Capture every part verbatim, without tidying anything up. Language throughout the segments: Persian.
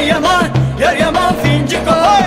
yaman, yar yaman finci koy.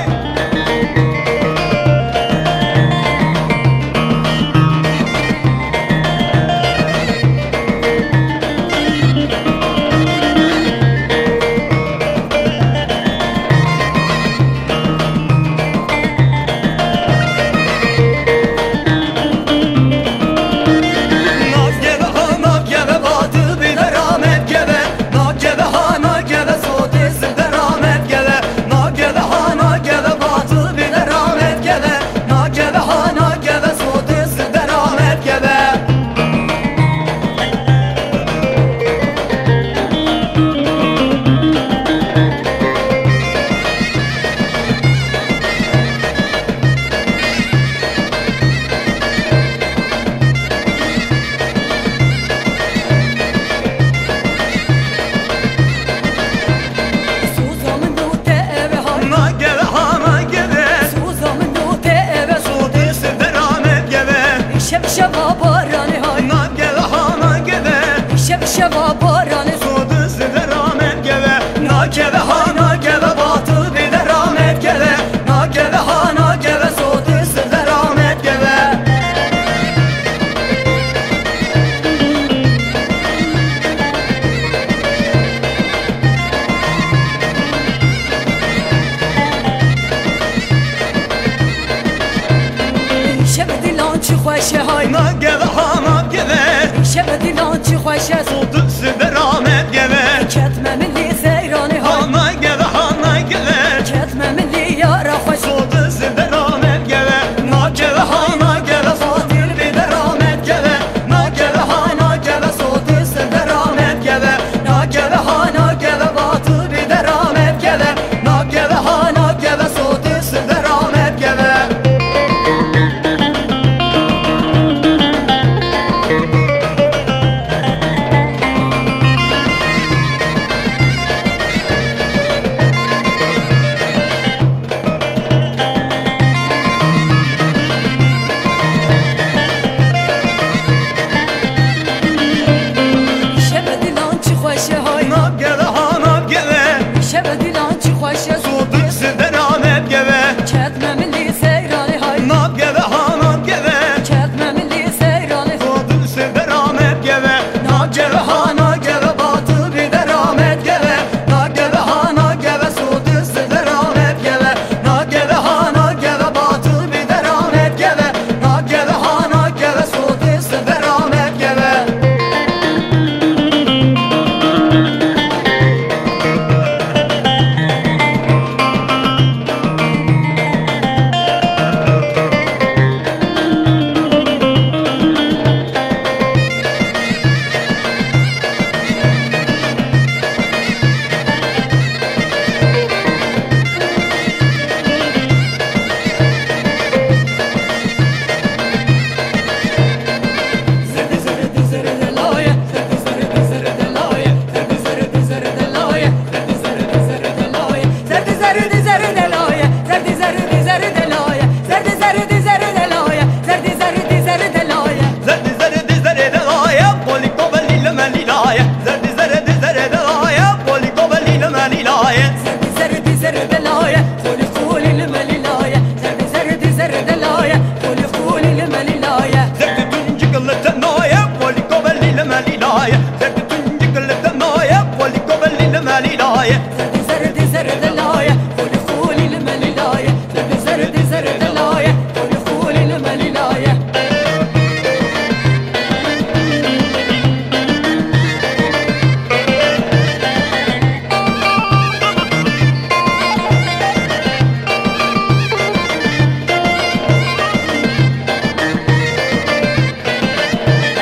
شوا بارانی های نگه ها نگه شب شوا بارانی سود سد رامت گله نگه ها نگه باتو بید رامت گله نگه ها نگه سود سد رامت گله شب دیلان چی خوشه های نگه ها نگه شب دیلان چی خوشه سود سد رامت گله کتم ملی زیرانی های نگه ها نگه کتم ملی یارا خوش سود سد رامت گله نگه ها نگه فاطر بید رامت گله نگه ها نگه سود سد رامت گله نگه ها نگه باتو بید رامت گله نگه ها نگه سود سد رامت گله شب دیلان چی خوشه های نگه ها نگه شب دیلان چی خوشه سود سد رامت گله کتم ملی زیرانی های نگه ها نگه کتم ملی زیرانی سود سد رامت گله نگه ها نگه باتو بید رامت گله نگه ها نگه سود سد رامت گله نگه ها نگه باتو بید رامت گله نگه ها نگه سود سد رامت گله زردی زردی زردی دلایا پولی کوبلی لملیلایا زردی زردی زردی دلایا پولی کوبلی لملیلایا زردی تونجی قلت نویا پولی کوبلی لملیلایا زردی تونجی قلت نویا پولی کوبلی لملیلایا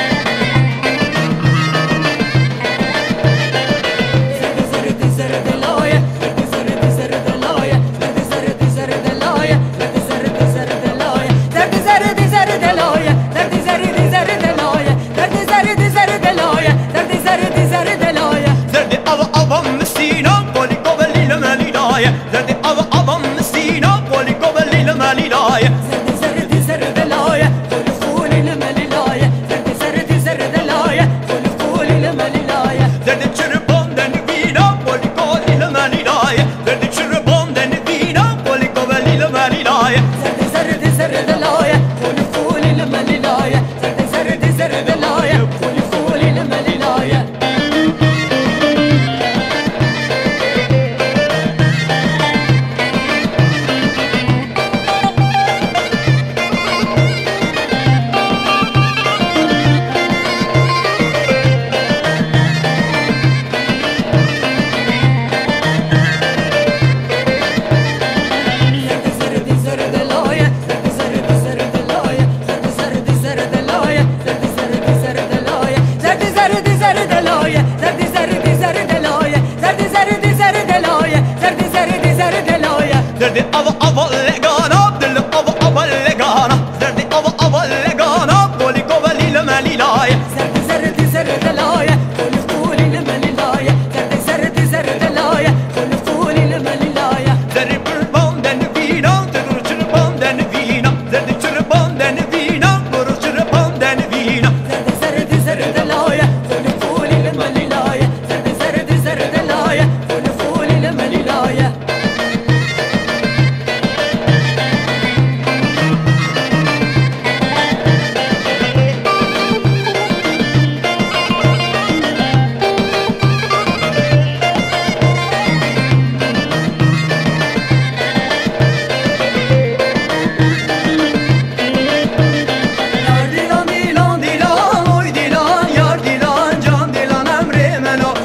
زرد زرد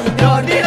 یار دی